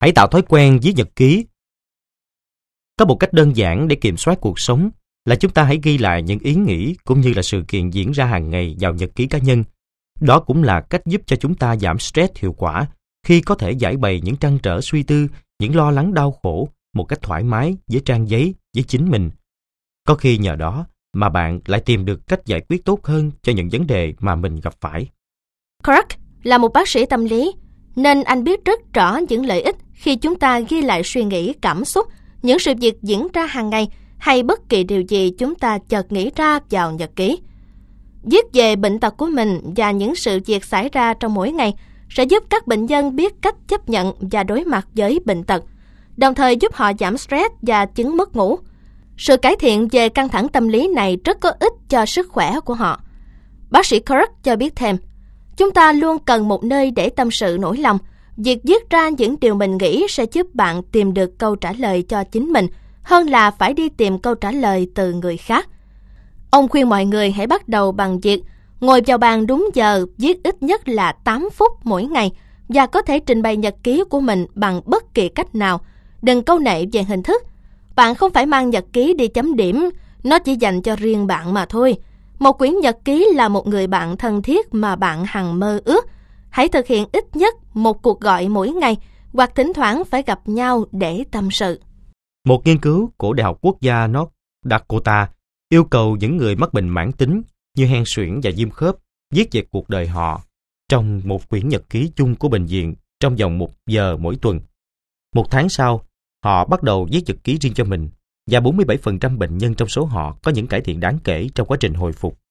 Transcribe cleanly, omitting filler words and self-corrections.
Hãy tạo thói quen viết nhật ký. Có một cách đơn giản để kiểm soát cuộc sống là chúng ta hãy ghi lại những ý nghĩ cũng như là sự kiện diễn ra hàng ngày vào nhật ký cá nhân. Đó cũng là cách giúp cho chúng ta giảm stress hiệu quả khi có thể giải bày những trăn trở suy tư, những lo lắng đau khổ một cách thoải mái với trang giấy, với chính mình. Có khi nhờ đó mà bạn lại tìm được cách giải quyết tốt hơn cho những vấn đề mà mình gặp phải. Kirk là một bác sĩ tâm lý, nên anh biết rất rõ những lợi ích khi chúng ta ghi lại suy nghĩ, cảm xúc, những sự việc diễn ra hàng ngày hay bất kỳ điều gì chúng ta chợt nghĩ ra vào nhật ký. Viết về bệnh tật của mình và những sự việc xảy ra trong mỗi ngày sẽ giúp các bệnh nhân biết cách chấp nhận và đối mặt với bệnh tật, đồng thời giúp họ giảm stress và chứng mất ngủ. Sự cải thiện về căng thẳng tâm lý này rất có ích cho sức khỏe của họ. Bác sĩ Kirk cho biết thêm, chúng ta luôn cần một nơi để tâm sự nỗi lòng. Việc viết ra những điều mình nghĩ sẽ giúp bạn tìm được câu trả lời cho chính mình, hơn là phải đi tìm câu trả lời từ người khác. Ông khuyên mọi người hãy bắt đầu bằng việc ngồi vào bàn đúng giờ, viết ít nhất là 8 phút mỗi ngày và có thể trình bày nhật ký của mình bằng bất kỳ cách nào. Đừng câu nệ về hình thức. Bạn không phải mang nhật ký đi chấm điểm, nó chỉ dành cho riêng bạn mà thôi. Một quyển nhật ký là một người bạn thân thiết mà bạn hằng mơ ước. Hãy thực hiện ít nhất một cuộc gọi mỗi ngày hoặc thỉnh thoảng phải gặp nhau để tâm sự. Một nghiên cứu của Đại học Quốc gia North Dakota yêu cầu những người mắc bệnh mãn tính như hen suyễn và viêm khớp viết về cuộc đời họ trong một quyển nhật ký chung của bệnh viện trong vòng 1 giờ mỗi tuần. 1 tháng sau, họ bắt đầu viết nhật ký riêng cho mình và 47% bệnh nhân trong số họ có những cải thiện đáng kể trong quá trình hồi phục.